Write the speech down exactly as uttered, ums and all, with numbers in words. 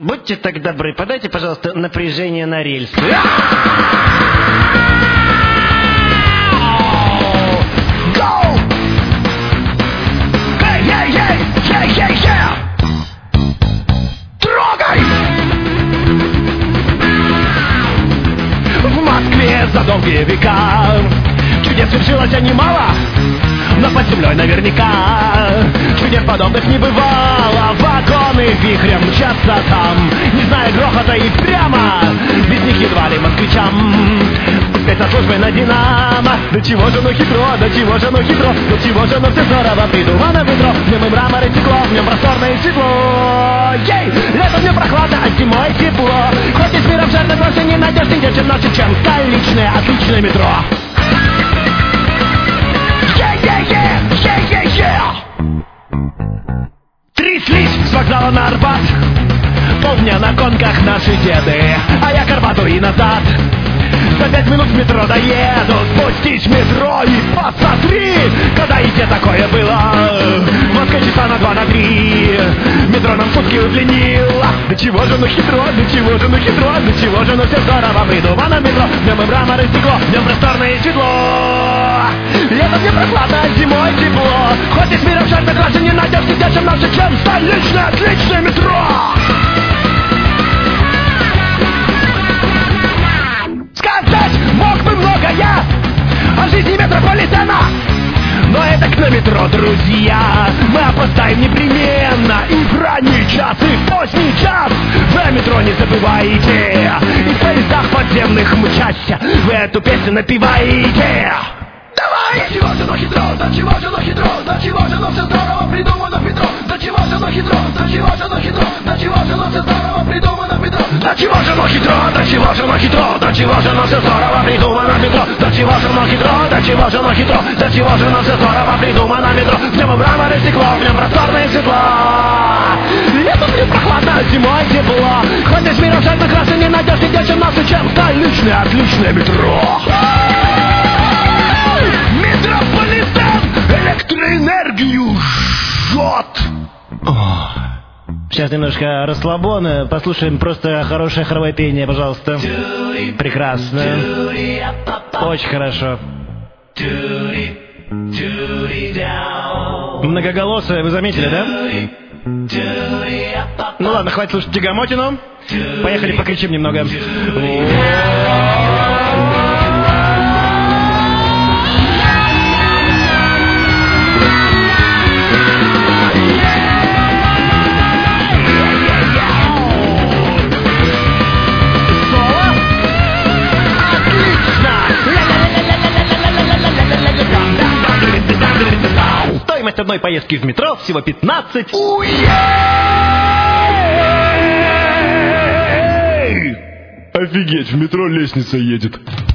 будьте так добры, подайте, пожалуйста, напряжение на рельсы. В Москве за долгие века чудес свершилось немало, но под землей наверняка чудес подобных не бывало. Вагоны вихрем мчатся там, не зная грохота и прямо, без них едва ли москвичам спецслужбы на Динамо. До чего же оно хитро, до чего же оно хитро, до чего же оно все здорово придумано метро. В нем и мрамор, и стекло, в нем просторное и светло. Ей, летом мне прохладно, а зимой тепло. Хоть и с миром жарко, больше не найдешь нигде, чем наше, чем столичное отличное метро. Тряслись с вокзала на Арбат полдня на конках наши деды, а я к Арбату и назад. За пять минут в метро доеду, спустись в метро и посмотри, когда и где такое было. В Москве часа на два, на три метро нам сутки удлинило. До чего же оно хитро, до чего же оно хитро, до чего же оно все здорово придумано метро. В нем и мрамор, и стекло, в нем просторное и светло. Летом мне прохладно, а зимой тепло. Хоть и с миром шар, так даже не найдешь нигде, чем наше, чем столичное отличное метро. Сказать мог бы многое о жизни метрополитена, но это к на метро, друзья, мы опоздаем непременно. И в ранний час, и в поздний час вы о метро не забывайте, и в поездах подземных мчася вы эту песню напеваете. Давай! До чего же оно хитро, до чего же оно хитро, до чего же оно все здорово придумано в метро. До чего же оно хитро, до чего же оно хитро, до чего же оно все здорово придумано в метро. До чего же оно хитро, до чего же оно хитро, до чего же оно все здорово придумано в метро. До чего же оно хитро, до чего же оно хитро, до чего же оно все здорово придумано в метро. В нем и мрамор, и стекло, в нем просторное светло. Летом мне прохладно, зимой тепло. Хоть из мира всех прекрасно не найдешь нигде, чем нас и чем столичное отличное метро. Метрополитен электроэнергию жжет. Сейчас немножко расслабона, послушаем просто хорошее хоровое пение, пожалуйста. Прекрасно. Очень хорошо. Многоголосое, вы заметили, да? Ну ладно, хватит слушать тягомотину. Поехали, покричим немного. Стоимость одной поездки в метро всего пятнадцать. Офигеть, в метро лестница едет.